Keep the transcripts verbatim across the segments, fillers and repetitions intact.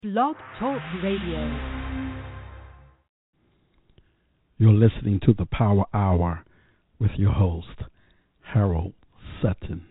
Blog Talk Radio. You're listening to the Power Hour with your host, Harold Sutton.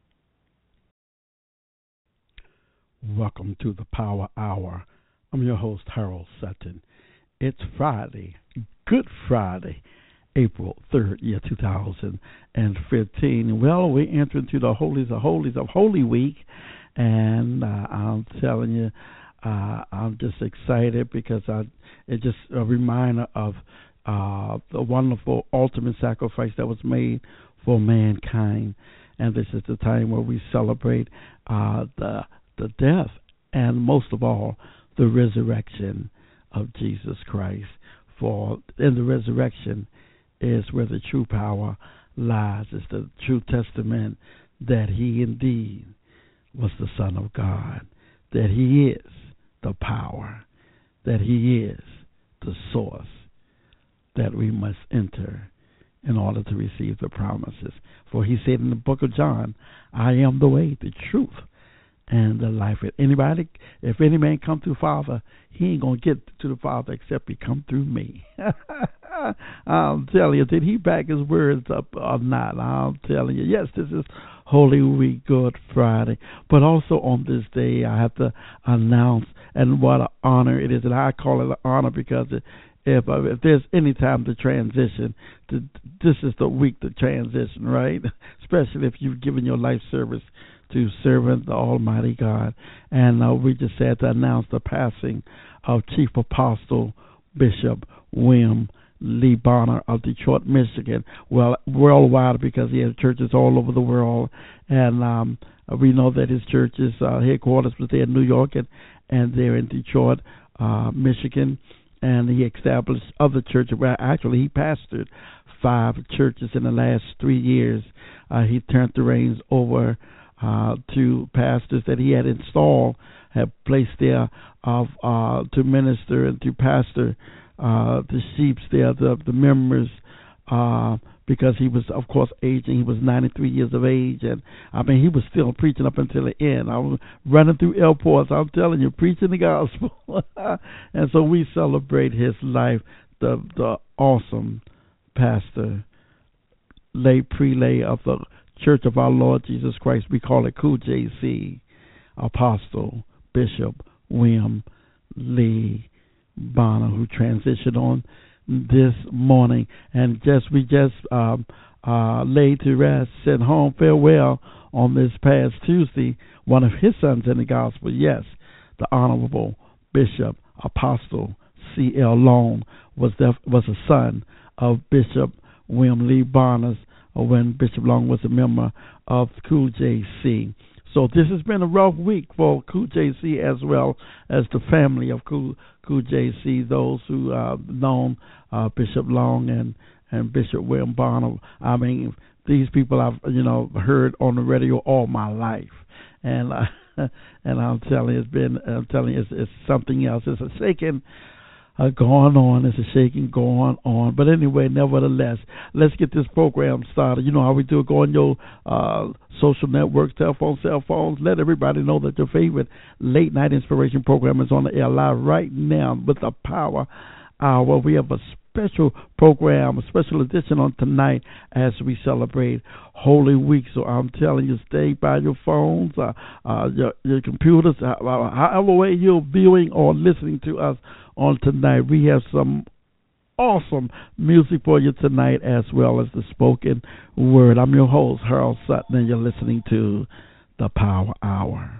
Welcome to the Power Hour. I'm your host, Harold Sutton. It's Friday, Good Friday, April third, year two thousand fifteen. Well, we enter into the Holies of Holies of Holy Week, and uh, I'm telling you, uh, I'm just excited because I, it's just a reminder of uh, the wonderful ultimate sacrifice that was made for mankind. And this is the time where we celebrate uh, the the death and, most of all, the resurrection of Jesus Christ. For in the resurrection is where the true power lies. It's the true testament that he indeed was the Son of God, that he is the power, that he is the source that we must enter in order to receive the promises. For he said in the book of John, I am the way, the truth, and the life. If anybody, if any man come through Father, he ain't going to get to the Father except he come through me. I'm telling you, did he back his words up or not? I'm telling you, yes, this is Holy Week, Good Friday. But also on this day, I have to announce, and what an honor it is, and I call it an honor because it, if uh, if there's any time to transition, to, this is the week to transition, right? Especially if you've given your life service to servant the Almighty God. And uh, we just had to announce the passing of Chief Apostle Bishop William Lee Bonner of Detroit, Michigan. Well, worldwide, because he has churches all over the world. And um, we know that his church's uh, headquarters was there in New York and, and there in Detroit, uh, Michigan. And he established other churches. Well, actually, he pastored five churches in the last three years. Uh, he turned the reins over uh, to pastors that he had installed, had placed there of uh, to minister and to pastor uh, the sheep there, the, the members, uh, because he was, of course, aging. He was ninety-three years of age, and I mean, he was still preaching up until the end. I was running through airports, I'm telling you, preaching the gospel. And so we celebrate his life, the the awesome pastor, lay prelay of the Church of our Lord Jesus Christ. We call it C O O J C, Apostle Bishop William Lee Bonner, who transitioned on this morning. And just we just um, uh, laid to rest, sent home farewell on this past Tuesday, one of his sons in the gospel, yes, the Honorable Bishop Apostle C L Long was the, was a son of Bishop William Lee Bonner when Bishop Long was a member of C O O J C. So this has been a rough week for C O O J C as well as the family of C O O J C, those who uh, known uh, Bishop Long and, and Bishop William Bonner. I mean, these people I've you know heard on the radio all my life, and uh, and I'm telling you, it's been I'm telling you, it's, it's something else. It's a shaking uh, going on. It's a shaking going on. But anyway, nevertheless, let's get this program started. You know how we do it. Go on your uh, social networks, telephone, cell phones. Let everybody know that your favorite late night inspiration program is on the air live right now with the Power Hour. We have a special program, a special edition on tonight as we celebrate Holy Week. So I'm telling you, stay by your phones, uh, uh, your, your computers, uh, however way you're viewing or listening to us on tonight. We have some awesome music for you tonight, as well as the spoken word. I'm your host, Harold Sutton, and you're listening to the Power Hour.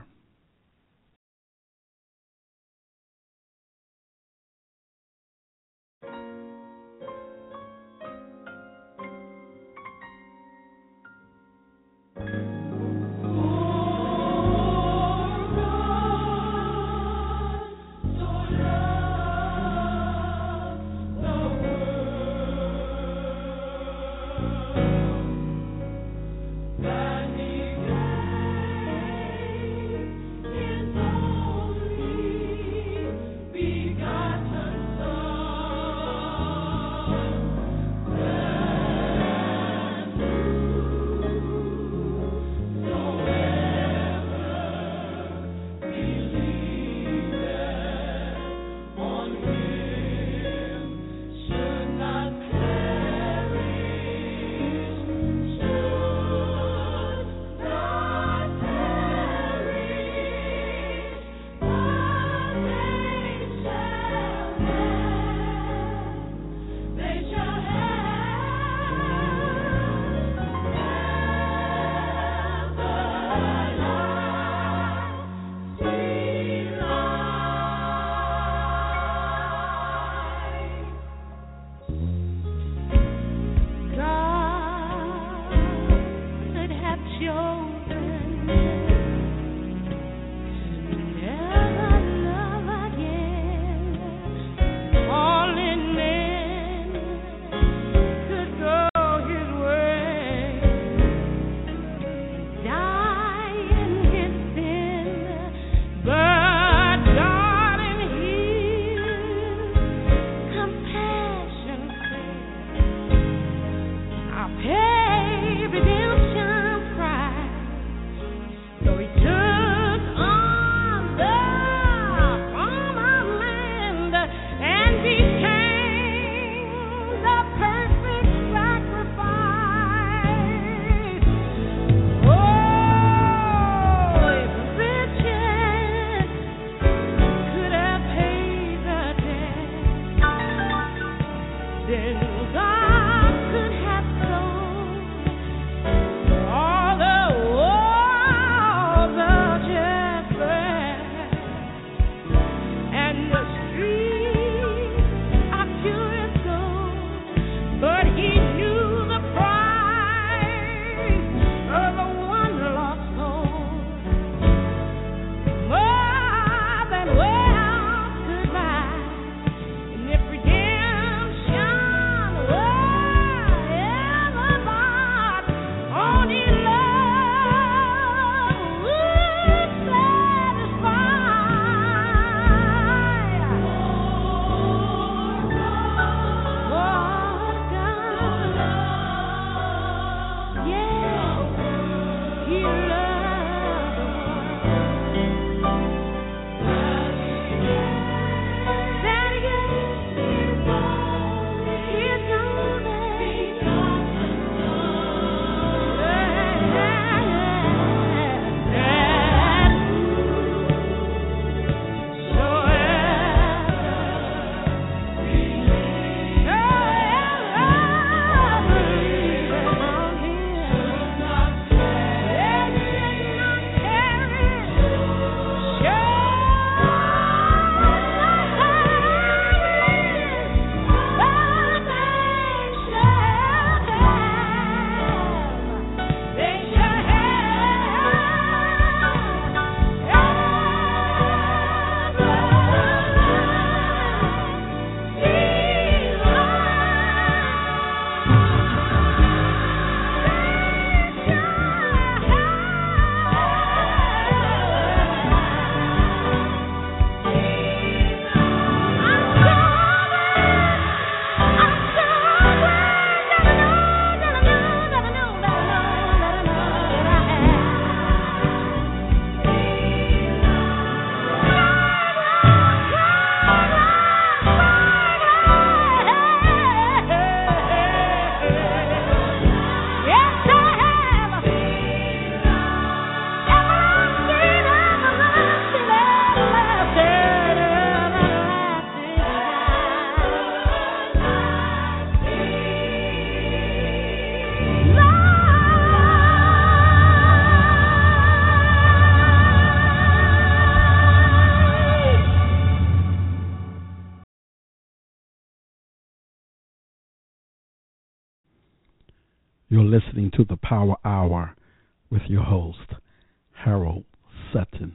You're listening to the Power Hour with your host, Harold Sutton.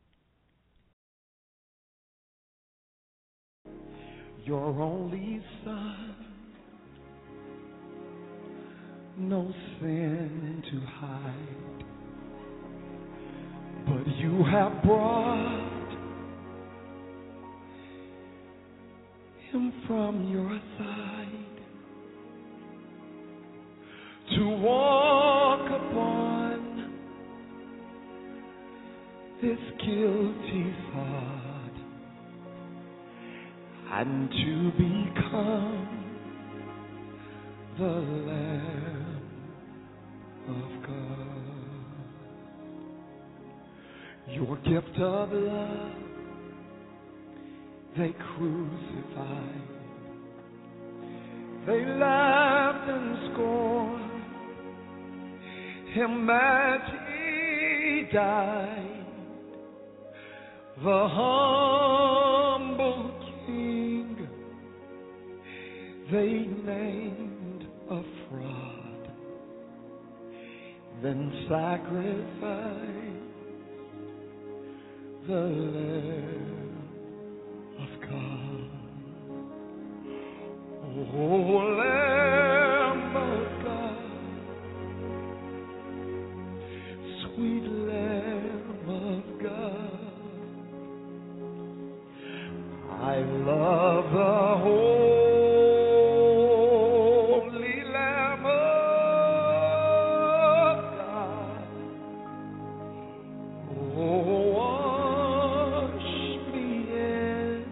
Your only Son, no sin to hide, but you have brought him from your side to walk upon this guilty sod and to become the Lamb of God. Your gift of love they crucified, they laughed and scorned him as he died, the humble king they named a fraud, then sacrificed the Lamb of God. Oh, Lamb of God, sweet Lamb of God, I love the holy Lamb of God. Oh, wash me in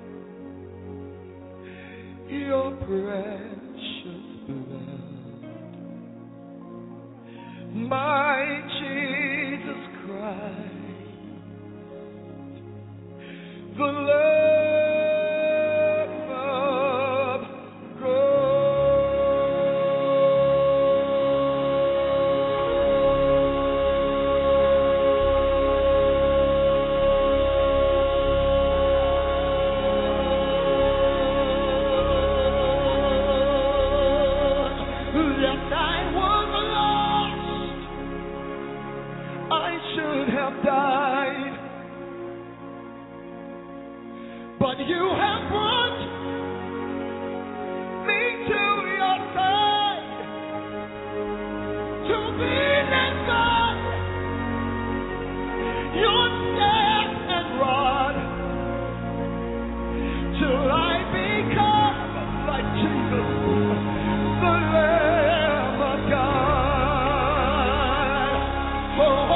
your precious blood, my Jesus Christ, the Lamb of died, but you have brought me to your side to be that God, your staff and rod, till I become like Jesus, the Lamb of God. Oh,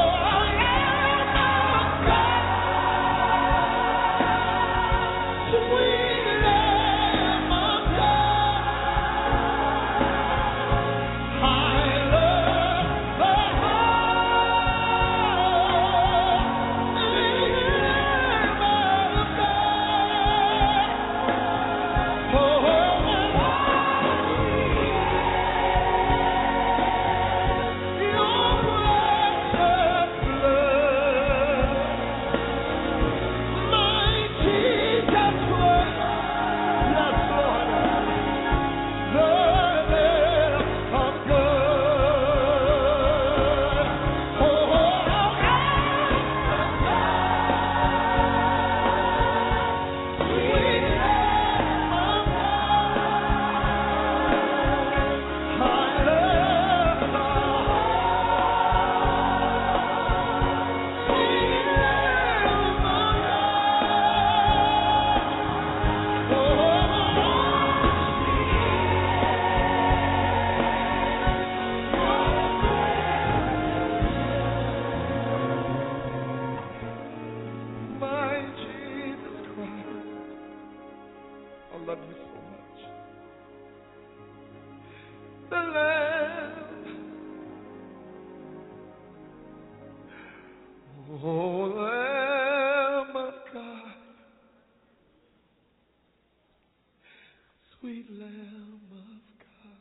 sweet Lamb of God.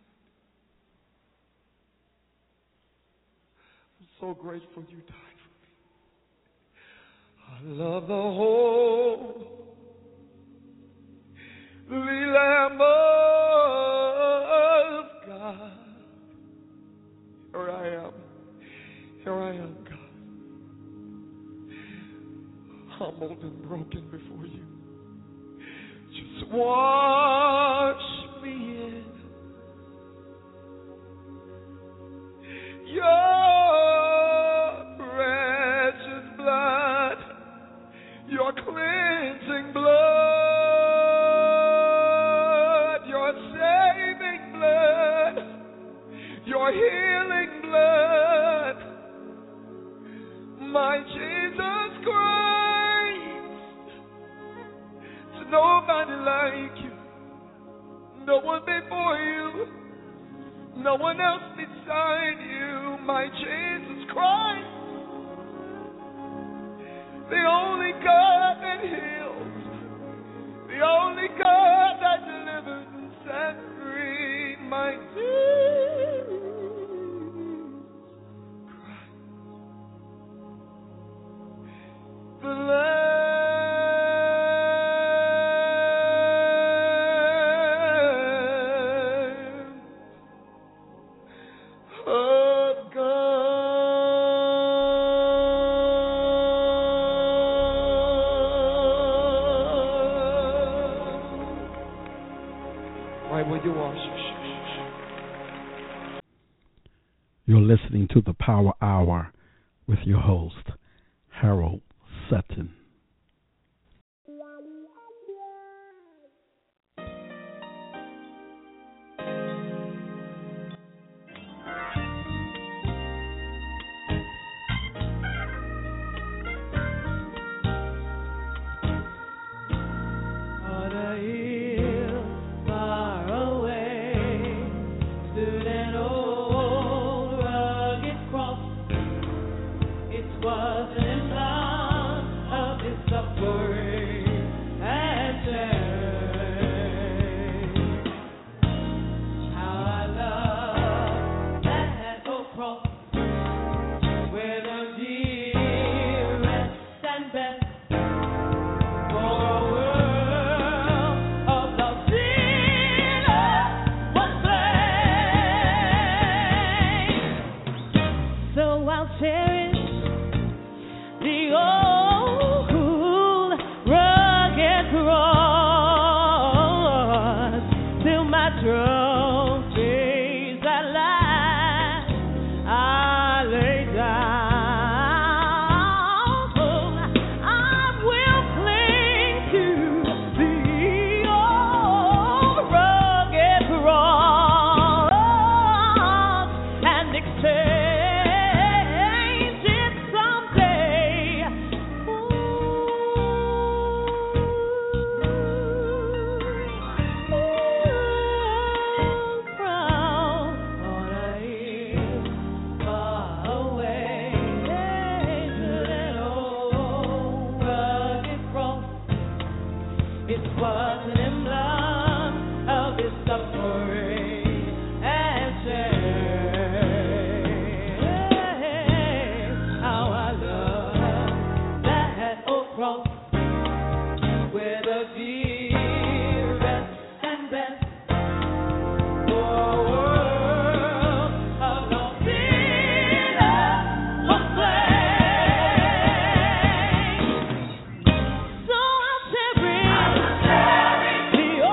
I'm so grateful you died for me. I love the whole Lamb of God. Wash me in your precious blood, your cleansing blood, your saving blood, your healing blood, my Jesus Christ. There's nobody like you, no one before you, no one else beside you, my Jesus Christ, the only God that heals, the only God that delivers and sets free, my Jesus Christ, the Lamb of God. Why would you wash? You're listening to the Power Hour with your host, Harold Sutton. On a hill far away stood an old rugged cross. It was an emblem of his suffering and shame. How I love that old cross, where the dearest and best for a world of lost sinners was slain. So I'll cherish the old rugged cross till my trophies at last I lay down. I will cling to the old rugged cross and exchange it someday. Crown on a hill far away, stood an old rugged cross. It was an emblem of his suffering and shame. How I love that old cross, where the dearest and best for a world of lost sinners was slain. So I'll cherish the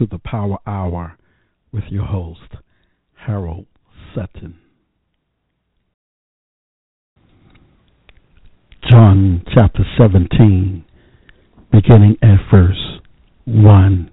to the Power Hour with your host, Harold Sutton. John chapter seventeen, beginning at verse one.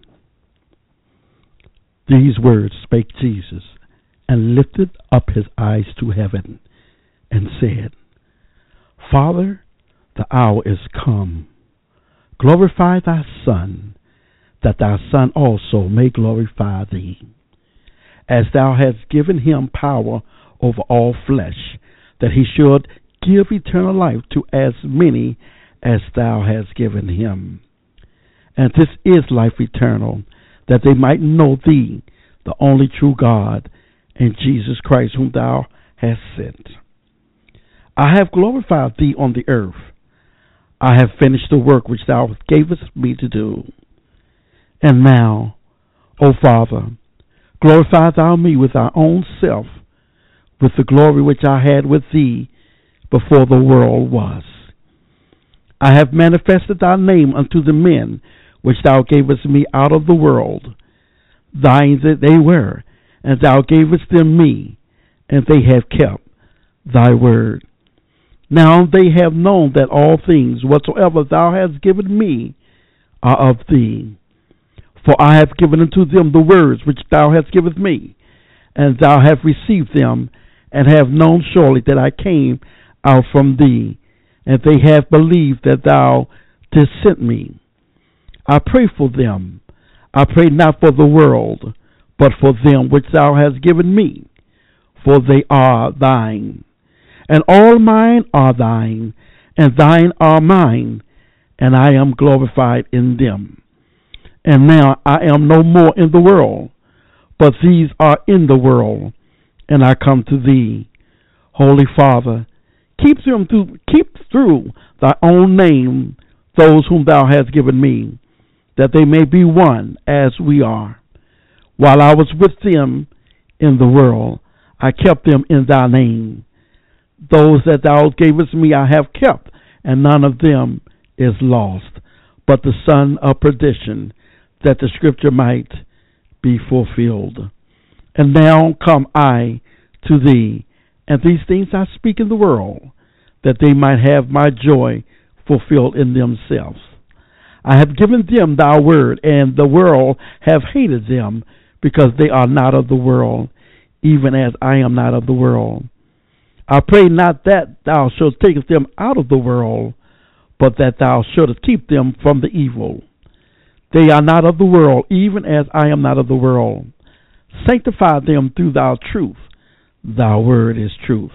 These words spake Jesus, and lifted up his eyes to heaven, and said, Father, the hour is come. Glorify thy Son, that thy Son also may glorify thee, as thou hast given him power over all flesh, that he should give eternal life to as many as thou hast given him. And this is life eternal, that they might know thee, the only true God, and Jesus Christ whom thou hast sent. I have glorified thee on the earth. I have finished the work which thou gavest me to do. And now, O Father, glorify thou me with thy own self, with the glory which I had with thee before the world was. I have manifested thy name unto the men which thou gavest me out of the world. Thine that they were, and thou gavest them me, and they have kept thy word. Now they have known that all things whatsoever thou hast given me are of thee. For I have given unto them the words which thou hast given me, and thou hast received them, and have known surely that I came out from thee, and they have believed that thou didst send me. I pray for them. I pray not for the world, but for them which thou hast given me, for they are thine. And all mine are thine, and thine are mine, and I am glorified in them. And now I am no more in the world, but these are in the world, and I come to thee. Holy Father, keep them through, keep through thy own name those whom thou hast given me, that they may be one as we are. While I was with them in the world, I kept them in thy name. Those that thou gavest me I have kept, and none of them is lost, but the son of perdition, that the scripture might be fulfilled. And now come I to thee, and these things I speak in the world, that they might have my joy fulfilled in themselves. I have given them thy word, and the world have hated them, because they are not of the world, even as I am not of the world. I pray not that thou shouldst take them out of the world, but that thou shouldst keep them from the evil. They are not of the world, even as I am not of the world. Sanctify them through thy truth. Thy word is truth.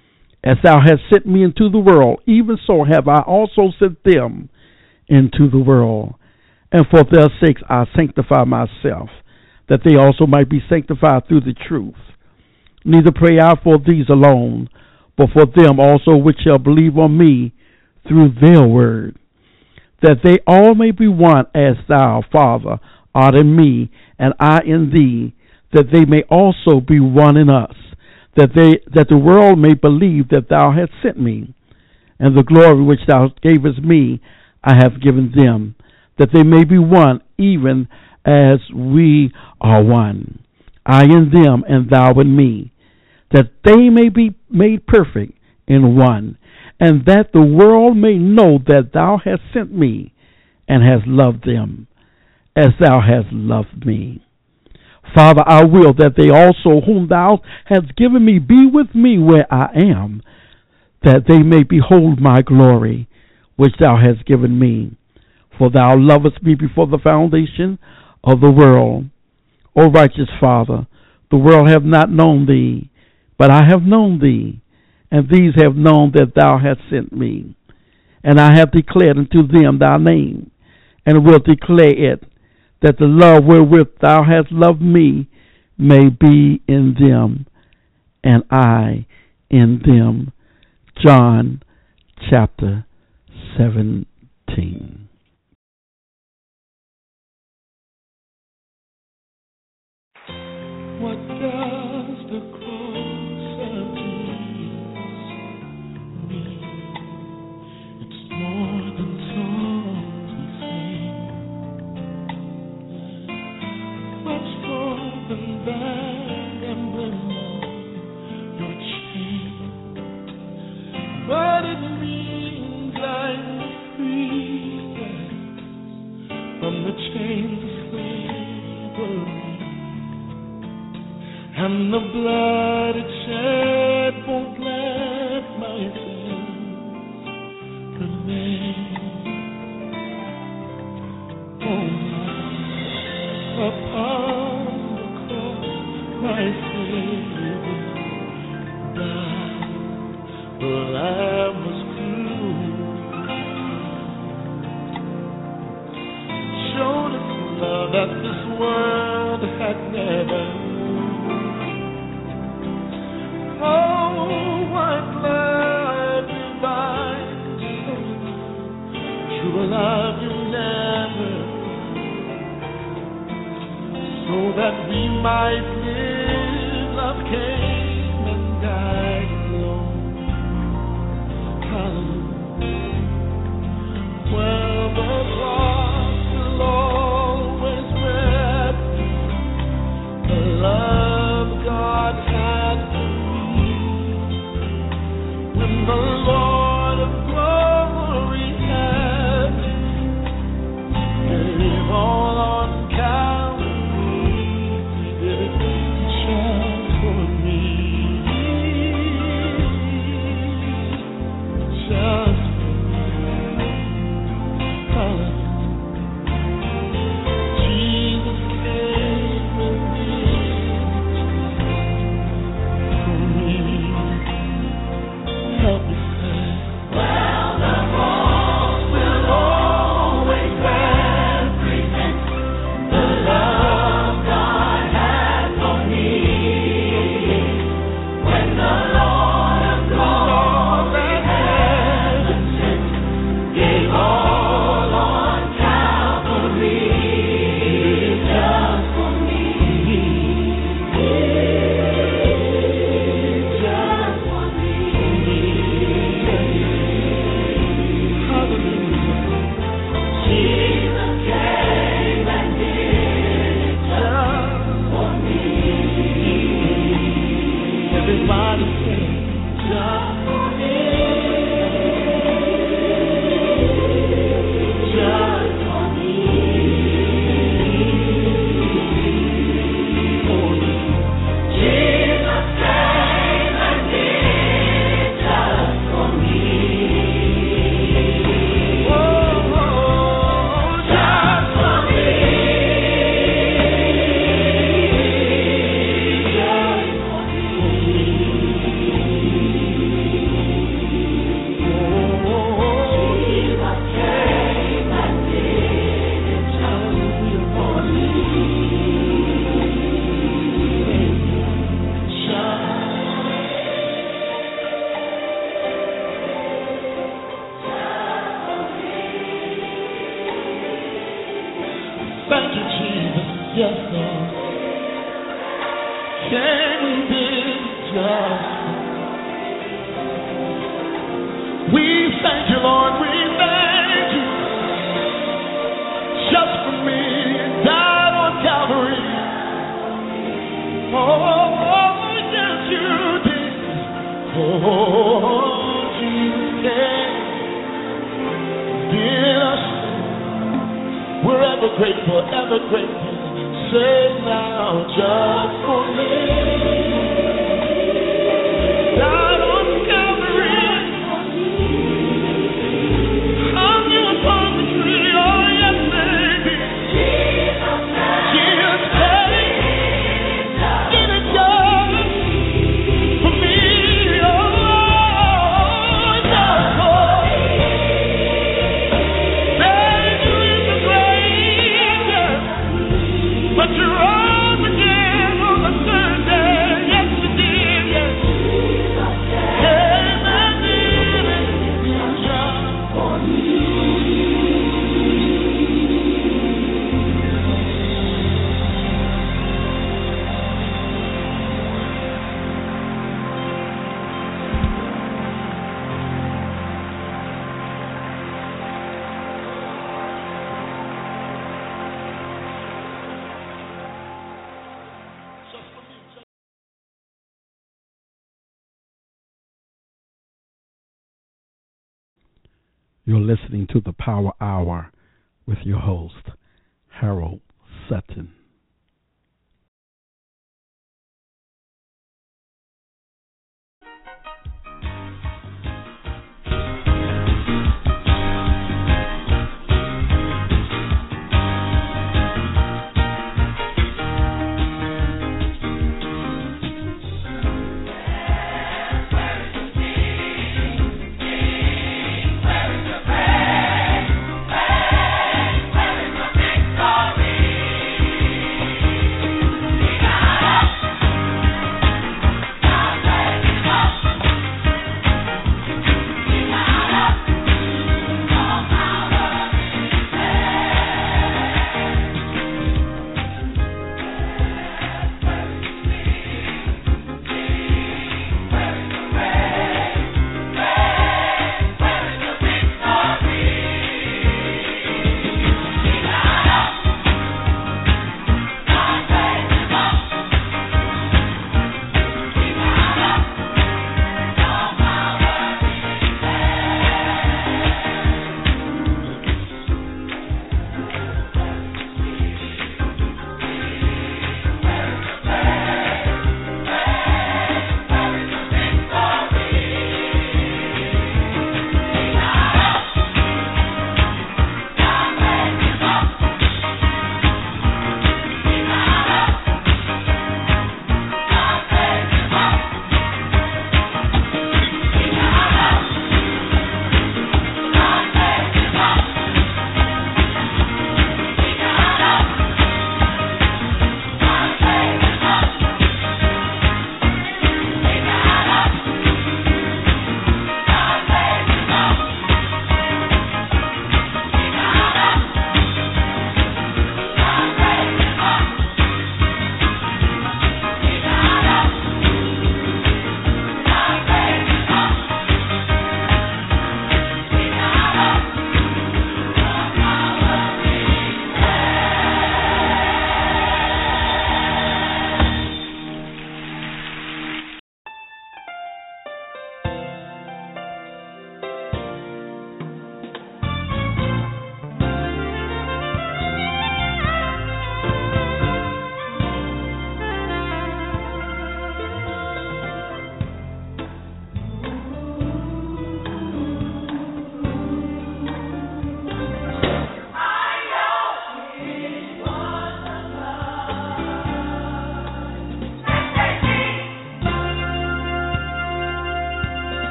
As thou hast sent me into the world, even so have I also sent them into the world. And for their sakes I sanctify myself, that they also might be sanctified through the truth. Neither pray I for these alone, but for them also which shall believe on me through their word, that they all may be one as thou, Father, art in me, and I in thee, that they may also be one in us, that they that the world may believe that thou hast sent me. And the glory which thou gavest me I have given them, that they may be one, even as we are one, I in them and thou in me, that they may be made perfect in one, and that the world may know that thou hast sent me, and hast loved them as thou hast loved me. Father, I will that they also whom thou hast given me be with me where I am, that they may behold my glory, which thou hast given me. For thou lovest me before the foundation of the world. O righteous Father, the world hath not known thee, but I have known thee, and these have known that thou hast sent me. And I have declared unto them thy name, and will declare it, that the love wherewith thou hast loved me may be in them, and I in them. John chapter seventeen. What does the cross of Jesus mean? It's more than songs we sing. And the blood it shed won't let my sins remain. Oh, upon the cross, my Savior died. The Lamb was crucified, showed us love that this world had never. Oh, what love divine, true love you never, so that we might live. Love came and died alone. Hallelujah. Well, the cross will always represent the love God had for me. When the Lord of glory had gave all on Calvary, everything just for me, just for me. Hallelujah. Jesus came and did for me. Help me say, well, the cross will always represent the love God had for me. When the Lord of glory heaven sent, gave all on Calvary, just for me, just for me. Hallelujah. Jesus came and did it just for me. Everybody say, just for me, just for me. For me. Jesus came and did it just for me. Oh, just for me. Just for Thank you, Jesus. Yes, Lord. Came and did just. We thank you, Lord. We thank you. Just for me, died on Calvary. Oh, yes, you did. Oh, Jesus came, did us. We're ever grateful, ever grateful. Say now, just for me. Died on Calvary. Hung you upon the tree. Oh, yes, baby. Jesus came. Did it just for me. Oh, just for me. Buried you in the grave, yes. But you rose again on the third day. Yes, you did, yes. Came and did it just for me. You're listening to the Power Hour with your host, Harold Sutton.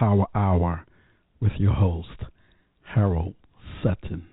Power Hour with your host, Harold Sutton.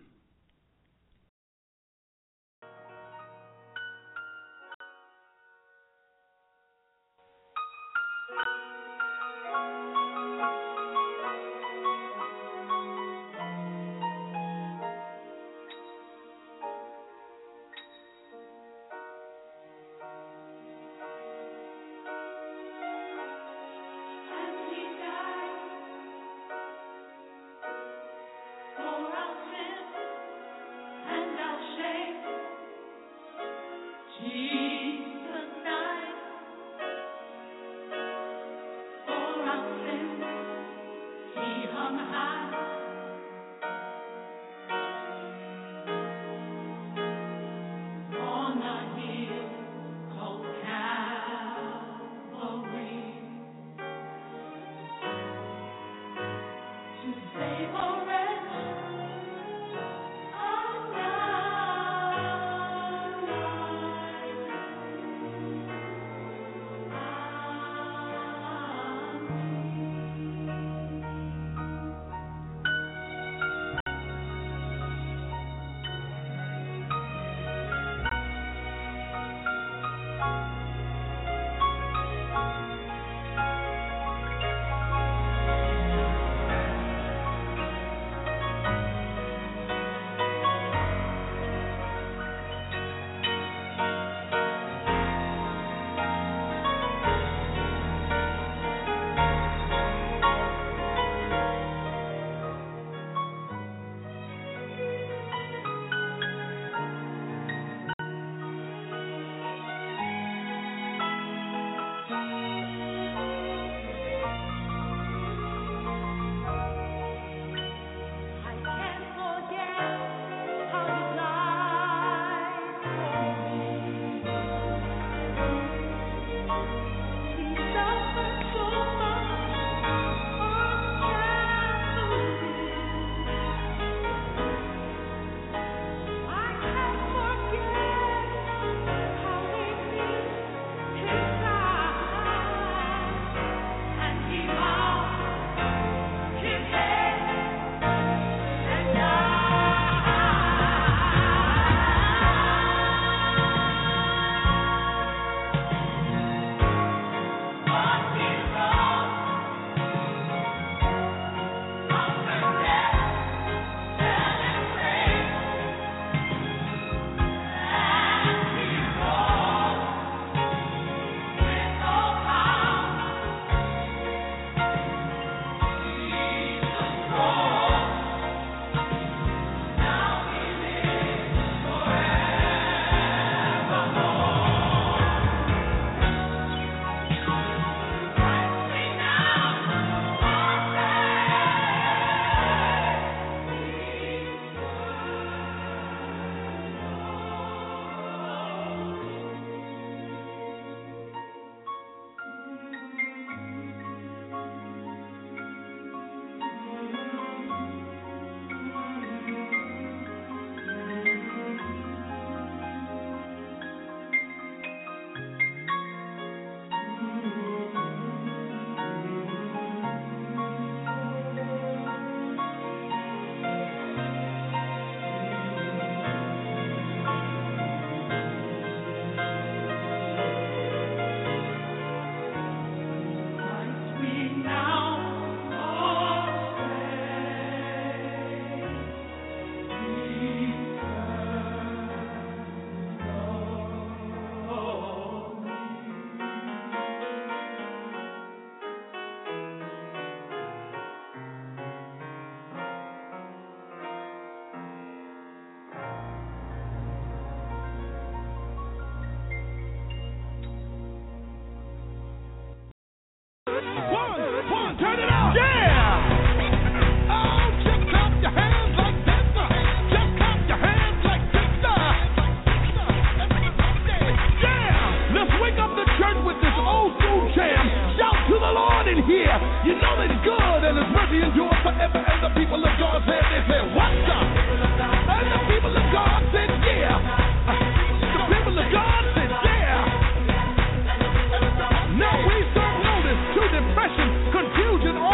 Confusion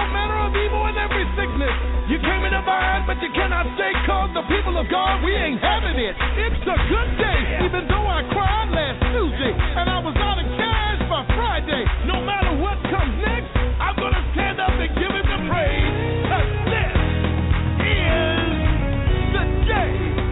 but you cannot stay cause the people of God, we ain't having it. It's a good day, even though I cried last Tuesday and I was out of cash by Friday. No matter what comes next, I'm gonna stand up and give him the praise. Cause this is the day.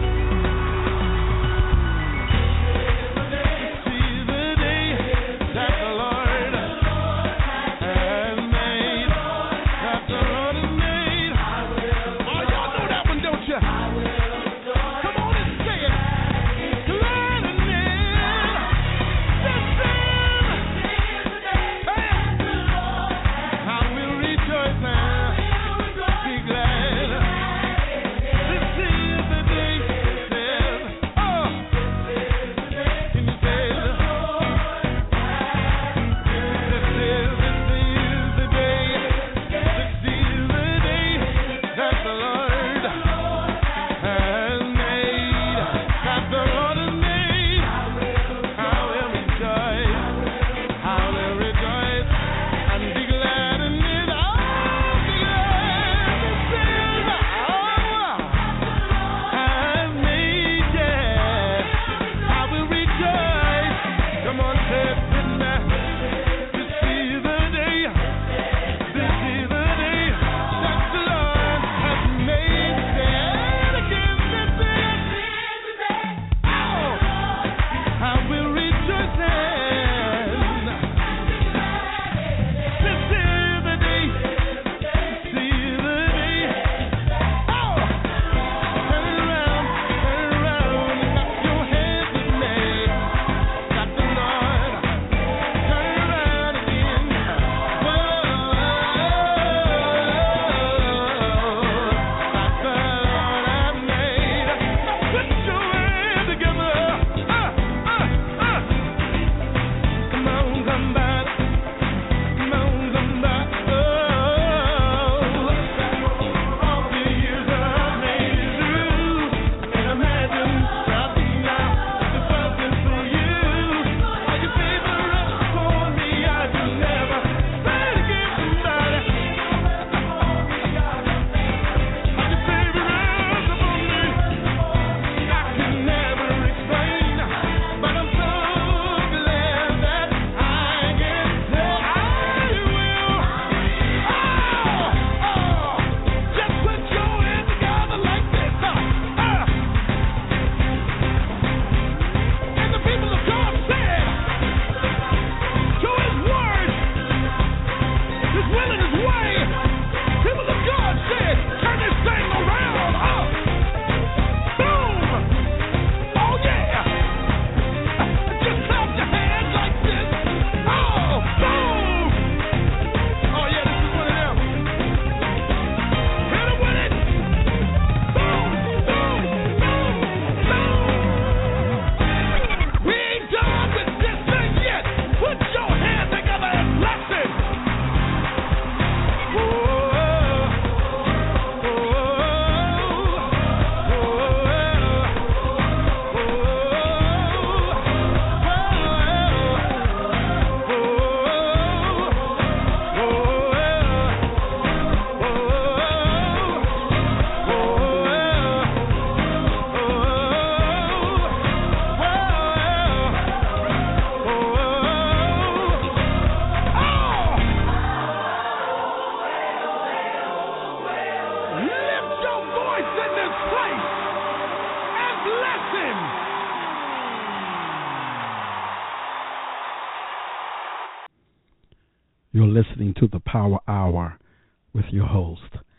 You're listening to the Power Hour with your host,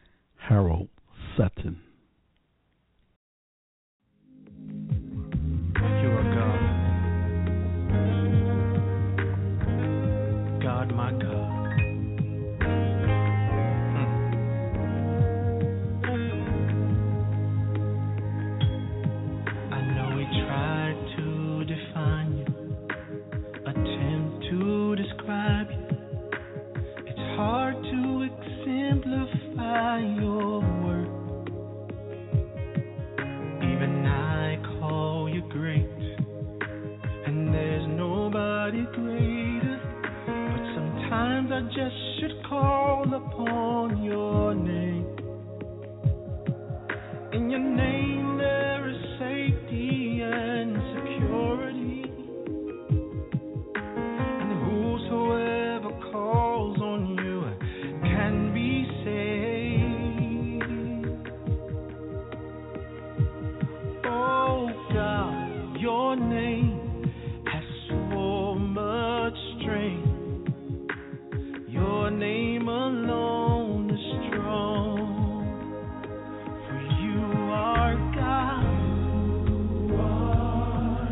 Harold Sutton. You are God. God, my God. Hmm. I know we tried to define you, attempt to describe you. It's hard to exemplify your work. In your name there is safety and security. And whosoever calls on you can be saved. Oh God, your name has so much strength. Your name alone is strong. For you are God. You are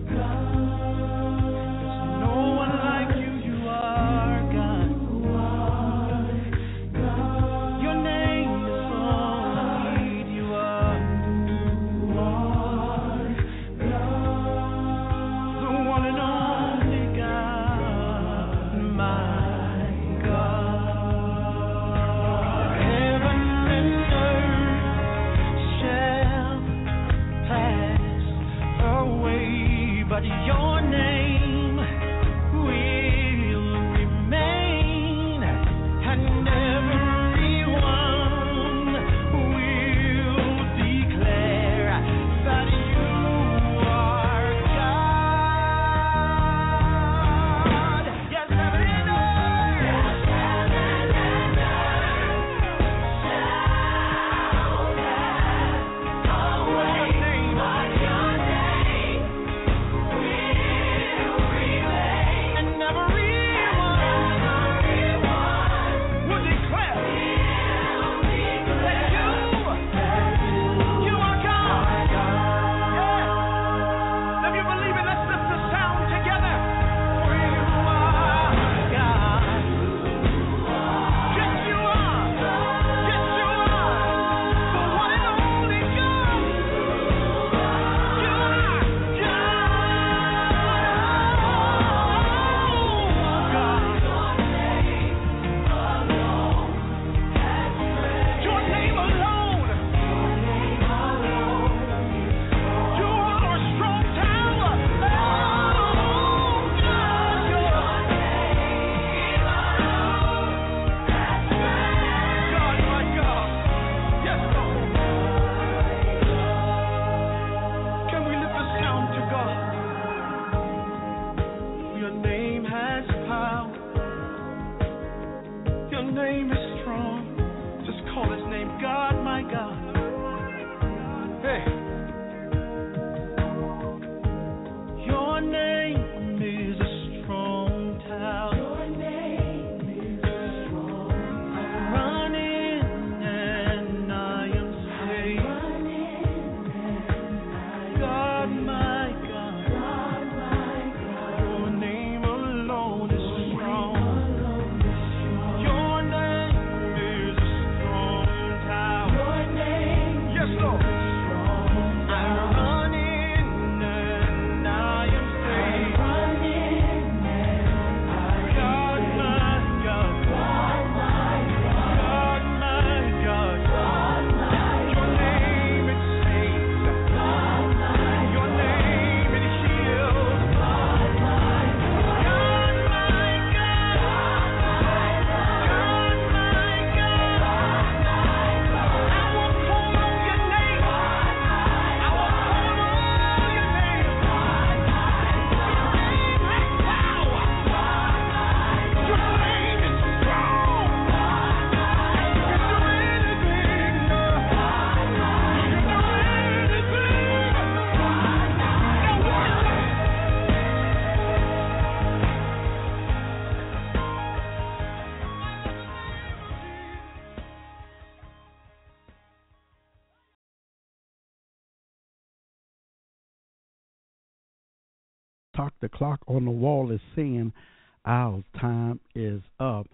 God. There's no one like you. You are God. You are God. Your name is all I need. You are. You are God. The one and only God. My but your name will remain, and everyone will declare that you are God. Yes, heaven and earth. Yes, heaven and earth shall pass away, but your name talk, the clock on the wall is saying our time is up.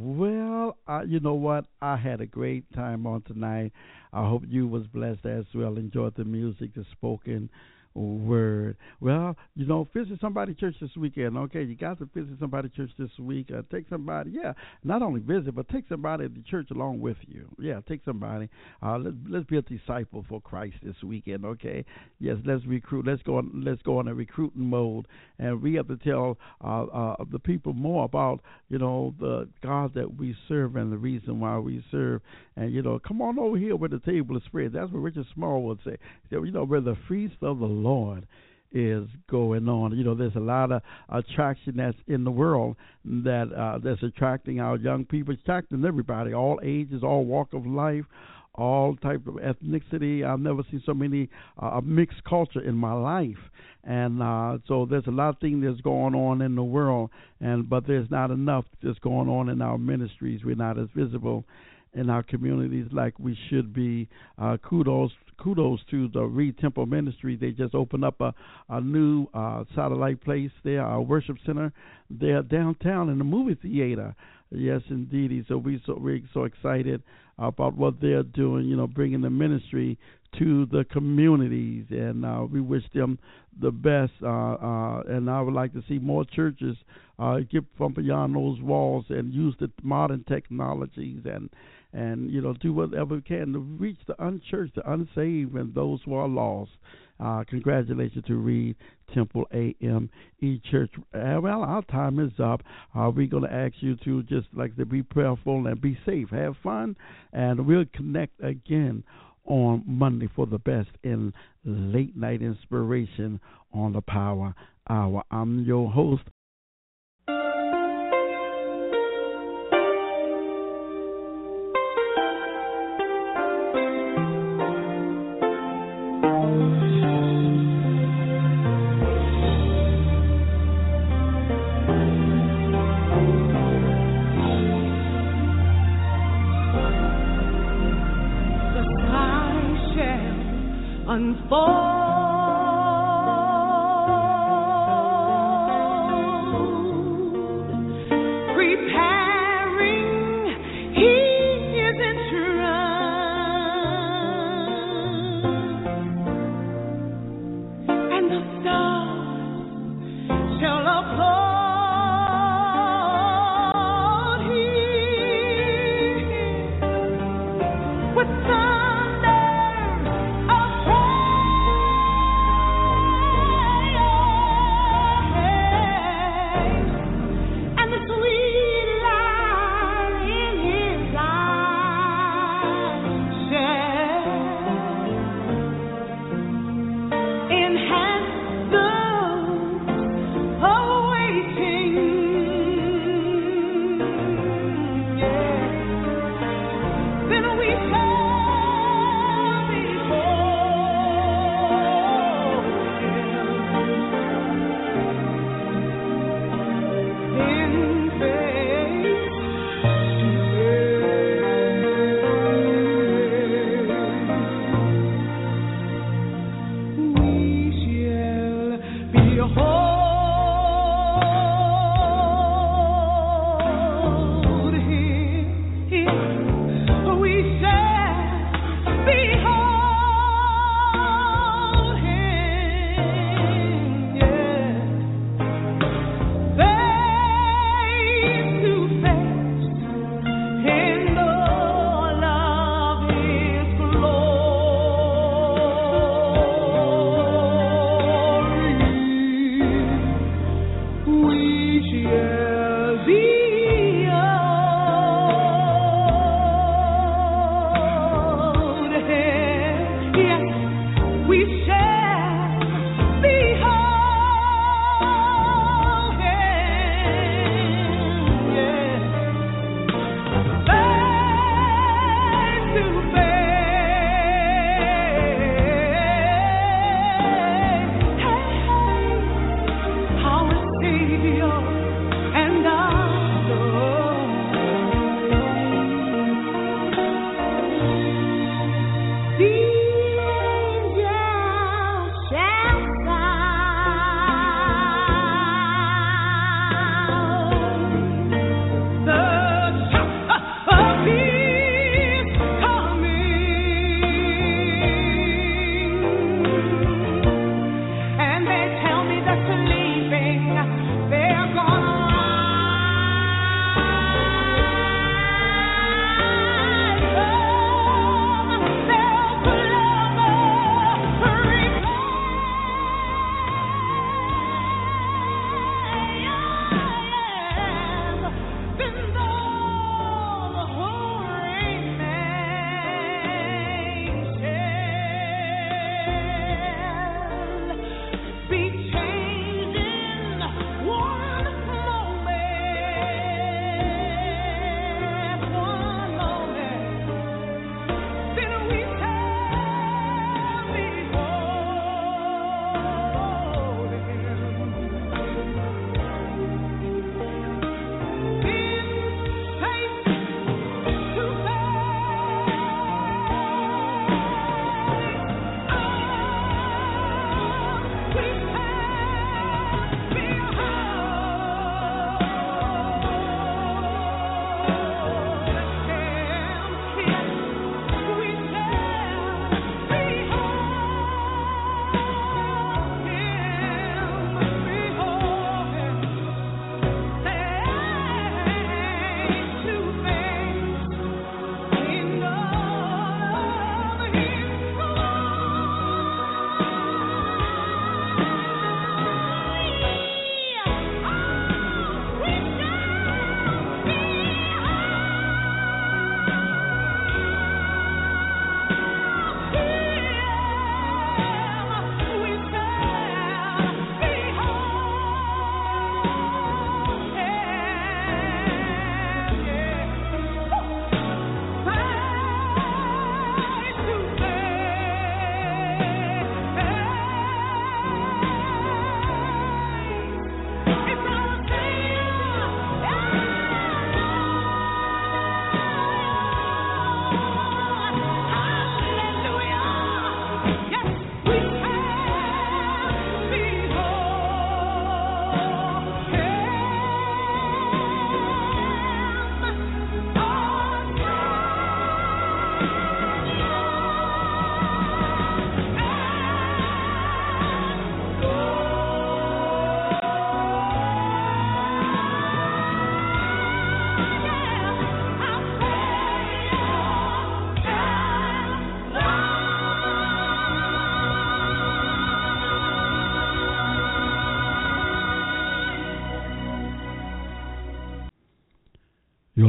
Well, uh, you know what? I had a great time on tonight. I hope you was blessed as well. Enjoyed the music, the spoken word. Well, you know, visit somebody church this weekend. Okay, you got to visit somebody church this week. Uh, take somebody, yeah, not only visit, but take somebody to church along with you. Yeah, take somebody. Uh, let's let's be a disciple for Christ this weekend. Okay, yes, let's recruit. Let's go. On, let's go on a recruiting mode, and we have to tell uh, uh, the people more about you know the God that we serve and the reason why we serve. And you know, come on over here where the table is spread. That's what Richard Small would say. You know, where the feast of the Lord is going on. You know, there's a lot of attraction that's in the world that uh, that's attracting our young people, attracting everybody, all ages, all walk of life, all type of ethnicity. I've never seen so many uh, mixed culture in my life, and uh, so there's a lot of things that's going on in the world, and but there's not enough that's going on in our ministries. We're not as visible in our communities like we should be. Uh, kudos kudos to the Reed Temple Ministry. They just opened up a, a new uh, satellite place there, our worship center there downtown in the movie theater. Yes, indeed. So we so we're so excited about what they're doing, you know, bringing the ministry to the communities, and uh, we wish them the best. Uh, uh, and I would like to see more churches uh, get from beyond those walls and use the modern technologies and and you know do whatever we can to reach the unchurched, the unsaved, and those who are lost. Uh, congratulations to Reed Temple A M E Church. Uh, well, our time is up. Uh, we're going to ask you to just like to be prayerful and be safe, have fun, and we'll connect again on Monday for the best in late night inspiration on the Power Hour. I'm your host.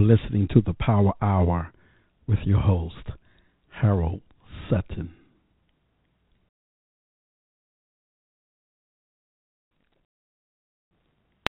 listening to the Power Hour with your host, Harold Sutton.